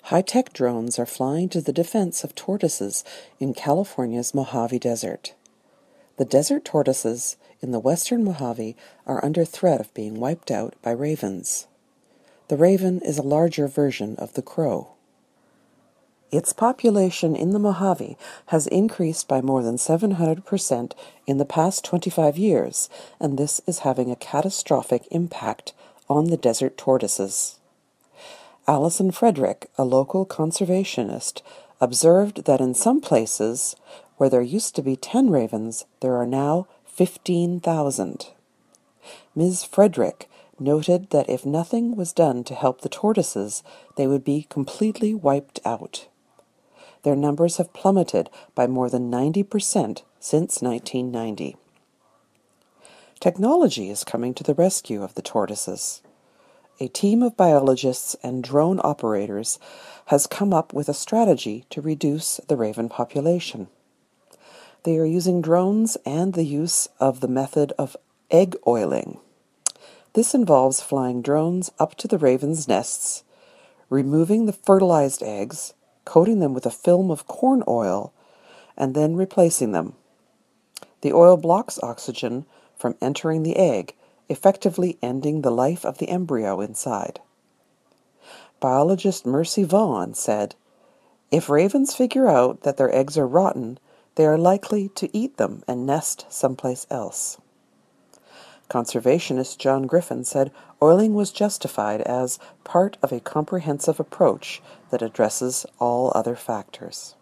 High-tech drones are flying to the defense of tortoises in California's Mojave Desert. The desert tortoises in the western Mojave are under threat of being wiped out by ravens. The raven is a larger version of the crow. Its population in the Mojave has increased by more than 700% in the past 25 years, and this is having a catastrophic impact on the desert tortoises. Allison Frederick, a local conservationist, observed that in some places, where there used to be 10 ravens, there are now 15,000. Ms. Frederick noted that if nothing was done to help the tortoises, they would be completely wiped out. Their numbers have plummeted by more than 90% since 1990. Technology is coming to the rescue of the tortoises. A team of biologists and drone operators has come up with a strategy to reduce the raven population. They are using drones and the use of the method of egg oiling. This involves flying drones up to the ravens' nests, removing the fertilized eggs, coating them with a film of corn oil, and then replacing them. The oil blocks oxygen from entering the egg, effectively ending the life of the embryo inside. Biologist Mercy Vaughan said, "If ravens figure out that their eggs are rotten, they are likely to eat them and nest someplace else." Conservationist John Griffin said oiling was justified as part of a comprehensive approach that addresses all other factors.